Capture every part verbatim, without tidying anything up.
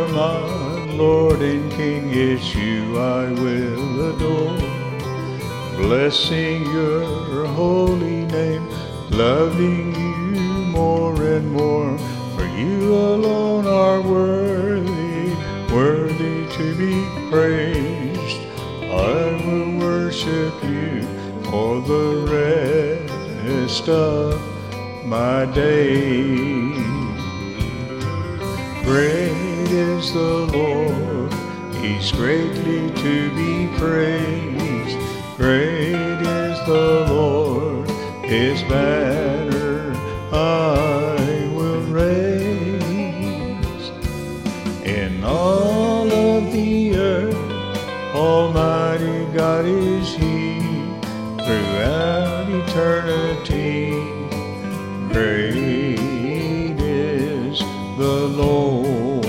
For my Lord and King, it's you I will adore. Blessing your holy name, loving you more and more. For you alone are worthy, worthy to be praised. I will worship you for the rest of my days. Great is the Lord, He's greatly to be praised. Great is the Lord, His banner I will raise. In all of the earth, Almighty God is He, throughout eternity. Great is the Lord.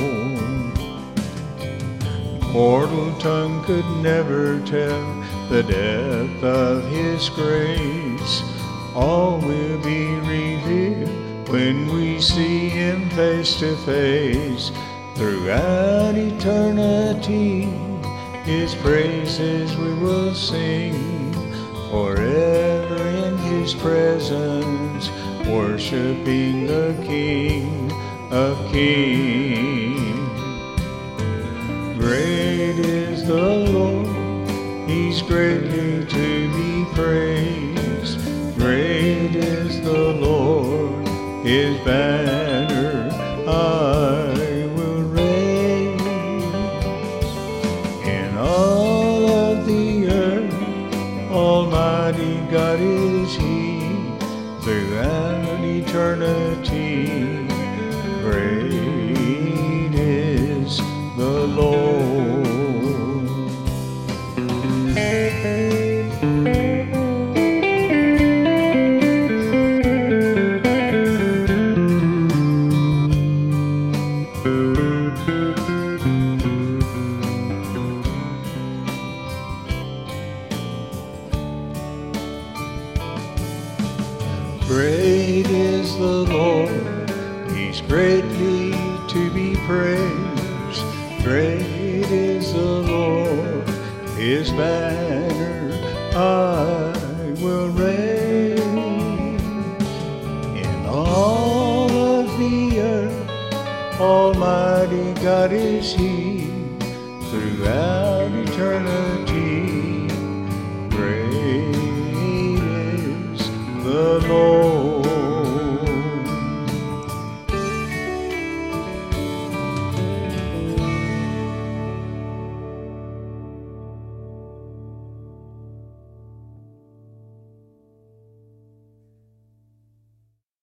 Mortal tongue could never tell the depth of His grace. All will be revealed when we see Him face to face. Throughout eternity, His praises we will sing, forever in His presence, worshiping the King of Kings. Great is the Lord, He's greatly to be praised. Great is the Lord, His banner I will raise. In all of the earth, Almighty God is He, throughout eternity. Great is the Lord. Great is the Lord, He's greatly to be praised. Great is the Lord, His banner I will raise. In all of the earth, Almighty God is He, throughout eternity. Great is the Lord.